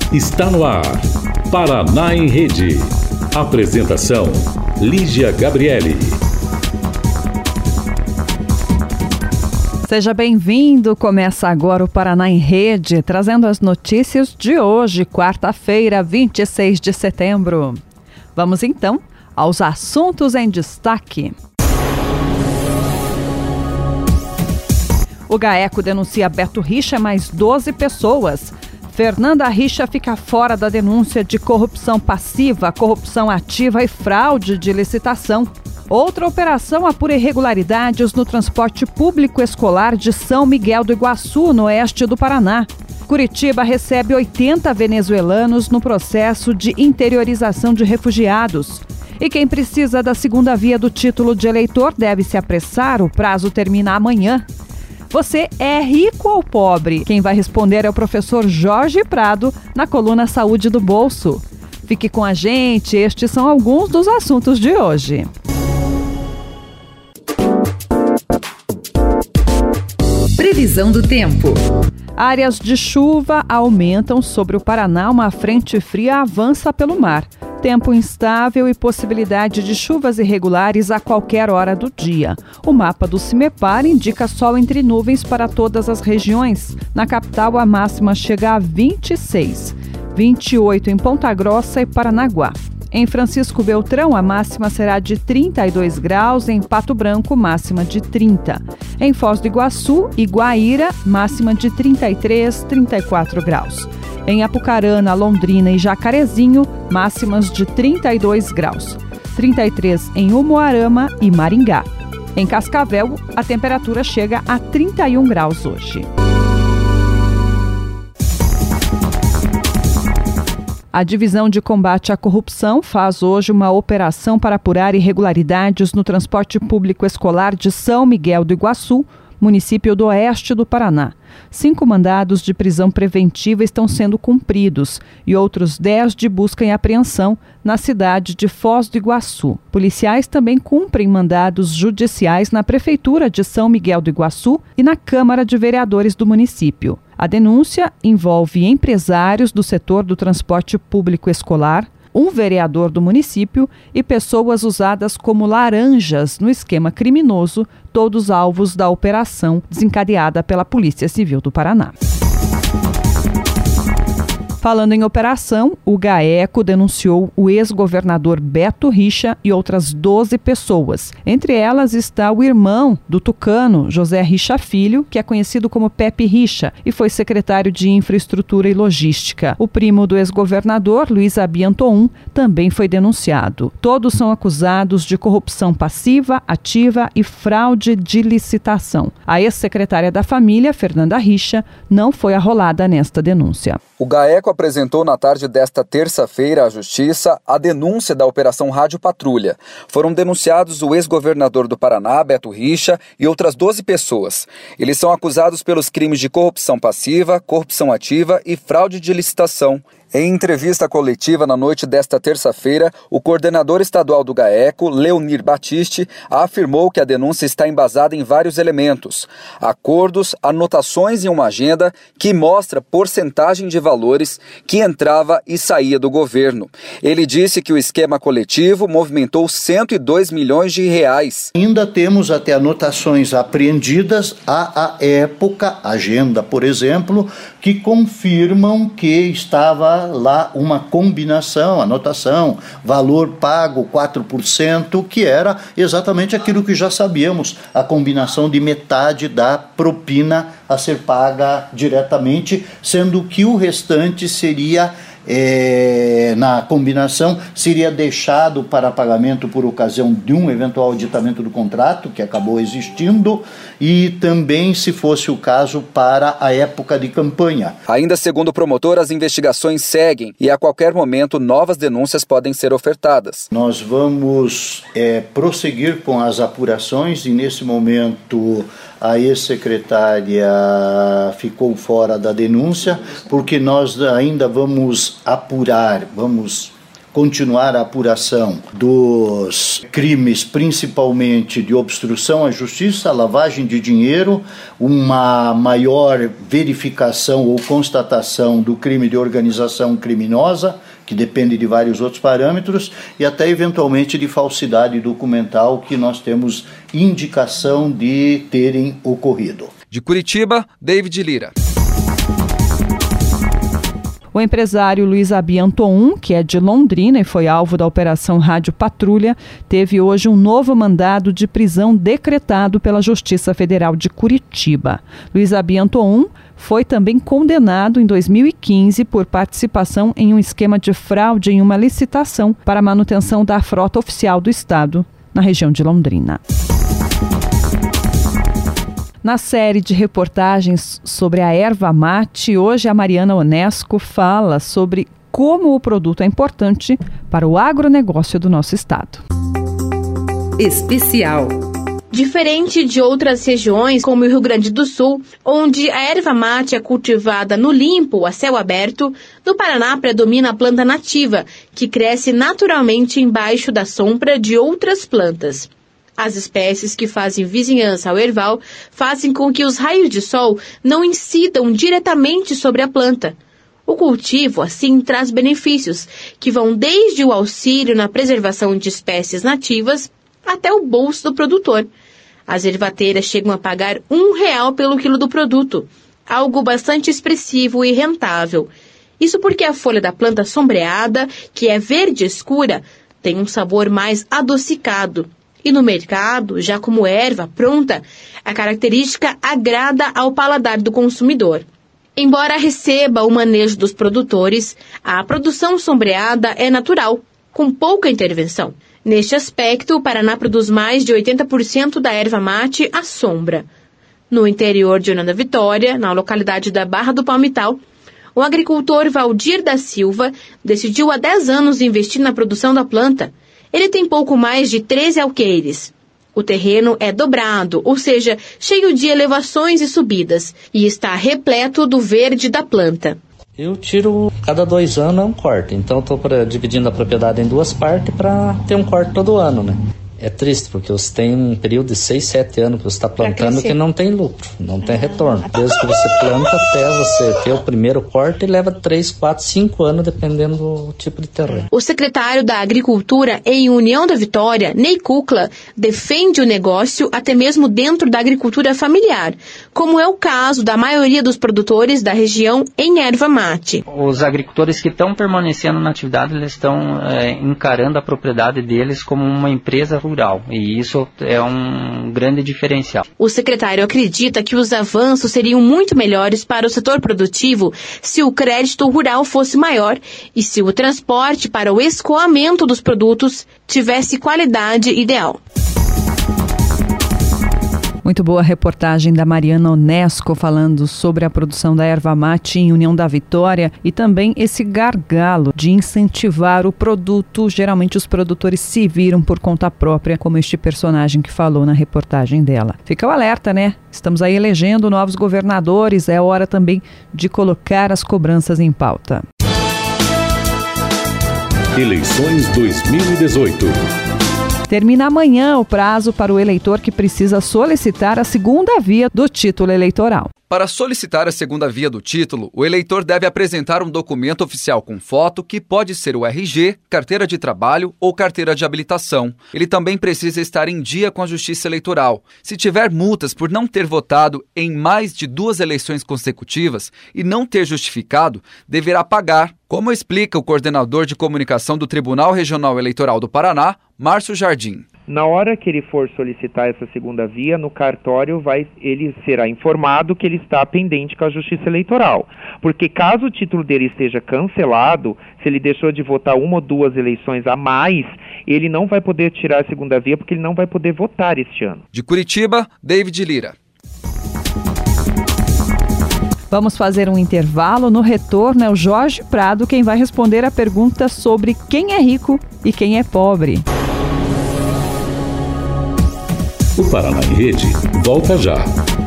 Está no ar, Paraná em Rede. Apresentação, Lígia Gabriele. Seja bem-vindo, começa agora o Paraná em Rede, trazendo as notícias de hoje, quarta-feira, 26 de setembro. Vamos então aos assuntos em destaque. O GAECO denuncia Beto Richa mais 12 pessoas. Fernanda Richa fica fora da denúncia de corrupção passiva, corrupção ativa e fraude de licitação. Outra operação apura irregularidades no transporte público escolar de São Miguel do Iguaçu, no oeste do Paraná. Curitiba recebe 80 venezuelanos no processo de interiorização de refugiados. E quem precisa da segunda via do título de eleitor deve se apressar, o prazo termina amanhã. Você é rico ou pobre? Quem vai responder é o professor Jorge Prado, na coluna Saúde do Bolso. Fique com a gente, estes são alguns dos assuntos de hoje. Previsão do tempo. Áreas de chuva aumentam sobre o Paraná, uma frente fria avança pelo mar. Tempo instável e possibilidade de chuvas irregulares a qualquer hora do dia. O mapa do CIMEPAR indica sol entre nuvens para todas as regiões. Na capital, a máxima chega a 26, 28 em Ponta Grossa e Paranaguá. Em Francisco Beltrão, a máxima será de 32 graus, em Pato Branco, máxima de 30. Em Foz do Iguaçu e Guaíra, máxima de 33, 34 graus. Em Apucarana, Londrina e Jacarezinho, máximas de 32 graus. 33 em Umuarama e Maringá. Em Cascavel, a temperatura chega a 31 graus hoje. A Divisão de Combate à Corrupção faz hoje uma operação para apurar irregularidades no transporte público escolar de São Miguel do Iguaçu, município do oeste do Paraná. 5 mandados de prisão preventiva estão sendo cumpridos e outros 10 de busca e apreensão na cidade de Foz do Iguaçu. Policiais também cumprem mandados judiciais na Prefeitura de São Miguel do Iguaçu e na Câmara de Vereadores do município. A denúncia envolve empresários do setor do transporte público escolar, um vereador do município e pessoas usadas como laranjas no esquema criminoso, todos alvos da operação desencadeada pela Polícia Civil do Paraná. Falando em operação, o GAECO denunciou o ex-governador Beto Richa e outras 12 pessoas. Entre elas está o irmão do tucano, José Richa Filho, que é conhecido como Pepe Richa e foi secretário de Infraestrutura e Logística. O primo do ex-governador, Luiz Abianton, também foi denunciado. Todos são acusados de corrupção passiva, ativa e fraude de licitação. A ex-secretária da família, Fernanda Richa, não foi arrolada nesta denúncia. O GAECO apresentou na tarde desta terça-feira à Justiça a denúncia da Operação Rádio Patrulha. Foram denunciados o ex-governador do Paraná, Beto Richa, e outras 12 pessoas. Eles são acusados pelos crimes de corrupção passiva, corrupção ativa e fraude de licitação. Em entrevista coletiva na noite desta terça-feira, o coordenador estadual do GAECO, Leonir Batiste, afirmou que a denúncia está embasada em vários elementos: acordos, anotações em uma agenda que mostra porcentagem de valores que entrava e saía do governo. Ele disse que o esquema coletivo movimentou 102 milhões de reais. Ainda temos até anotações apreendidas à época, agenda, por exemplo, que confirmam que estava lá uma combinação, anotação, valor pago 4%, que era exatamente aquilo que já sabíamos, a combinação de metade da propina a ser paga diretamente, sendo que o restante seria na combinação, seria deixado para pagamento por ocasião de um eventual aditamento do contrato, que acabou existindo, e também, se fosse o caso, para a época de campanha. Ainda segundo o promotor, as investigações seguem e a qualquer momento novas denúncias podem ser ofertadas. Nós vamos prosseguir com as apurações e, nesse momento, a ex-secretária ficou fora da denúncia, porque nós ainda vamos apurar, vamos continuar a apuração dos crimes, principalmente de obstrução à justiça, lavagem de dinheiro, uma maior verificação ou constatação do crime de organização criminosa, que depende de vários outros parâmetros, e até eventualmente de falsidade documental, que nós temos indicação de terem ocorrido. De Curitiba, David Lira. O empresário Luiz Abianton, que é de Londrina e foi alvo da Operação Rádio Patrulha, teve hoje um novo mandado de prisão decretado pela Justiça Federal de Curitiba. Luiz Abianton foi também condenado em 2015 por participação em um esquema de fraude em uma licitação para a manutenção da frota oficial do Estado na região de Londrina. Na série de reportagens sobre a erva mate, hoje a Mariana Onesco fala sobre como o produto é importante para o agronegócio do nosso estado. Especial. Diferente de outras regiões, como o Rio Grande do Sul, onde a erva mate é cultivada no limpo, a céu aberto, no Paraná predomina a planta nativa, que cresce naturalmente embaixo da sombra de outras plantas. As espécies que fazem vizinhança ao erval fazem com que os raios de sol não incidam diretamente sobre a planta. O cultivo, assim, traz benefícios, que vão desde o auxílio na preservação de espécies nativas até o bolso do produtor. As ervateiras chegam a pagar R$1 pelo quilo do produto, algo bastante expressivo e rentável. Isso porque a folha da planta sombreada, que é verde escura, tem um sabor mais adocicado. E no mercado, já como erva pronta, a característica agrada ao paladar do consumidor. Embora receba o manejo dos produtores, a produção sombreada é natural, com pouca intervenção. Neste aspecto, o Paraná produz mais de 80% da erva mate à sombra. No interior de União da Vitória, na localidade da Barra do Palmital, o agricultor Valdir da Silva decidiu há 10 anos investir na produção da planta. Ele tem pouco mais de 13 alqueires. O terreno é dobrado, ou seja, cheio de elevações e subidas, e está repleto do verde da planta. Eu tiro cada 2 anos um corte, então estou dividindo a propriedade em 2 partes para ter um corte todo ano, né? É triste, porque você tem um período de 6, 7 anos que você está plantando que não tem lucro, não tem retorno. Desde que você planta até você ter o primeiro corte, leva 3, 4, 5 anos, dependendo do tipo de terreno. O secretário da Agricultura em União da Vitória, Ney Kukla, defende o negócio até mesmo dentro da agricultura familiar, como é o caso da maioria dos produtores da região em erva mate. Os agricultores que estão permanecendo na atividade, eles estão encarando a propriedade deles como uma empresa rural, e isso é um grande diferencial. O secretário acredita que os avanços seriam muito melhores para o setor produtivo se o crédito rural fosse maior e se o transporte para o escoamento dos produtos tivesse qualidade ideal. Muito boa reportagem da Mariana Onesco falando sobre a produção da erva mate em União da Vitória e também esse gargalo de incentivar o produto. Geralmente os produtores se viram por conta própria, como este personagem que falou na reportagem dela. Fica o alerta, né? Estamos aí elegendo novos governadores, é hora também de colocar as cobranças em pauta. Eleições 2018. Termina amanhã o prazo para o eleitor que precisa solicitar a segunda via do título eleitoral. Para solicitar a segunda via do título, o eleitor deve apresentar um documento oficial com foto, que pode ser o RG, carteira de trabalho ou carteira de habilitação. Ele também precisa estar em dia com a Justiça Eleitoral. Se tiver multas por não ter votado em mais de 2 eleições consecutivas e não ter justificado, deverá pagar, como explica o coordenador de comunicação do Tribunal Regional Eleitoral do Paraná, Márcio Jardim. Na hora que ele for solicitar essa segunda via, no cartório ele será informado que ele está pendente com a Justiça Eleitoral. Porque caso o título dele esteja cancelado, se ele deixou de votar 1 ou 2 eleições a mais, ele não vai poder tirar a segunda via porque ele não vai poder votar este ano. De Curitiba, David Lira. Vamos fazer um intervalo. No retorno é o Jorge Prado quem vai responder a pergunta sobre quem é rico e quem é pobre. O Paraná em Rede volta já.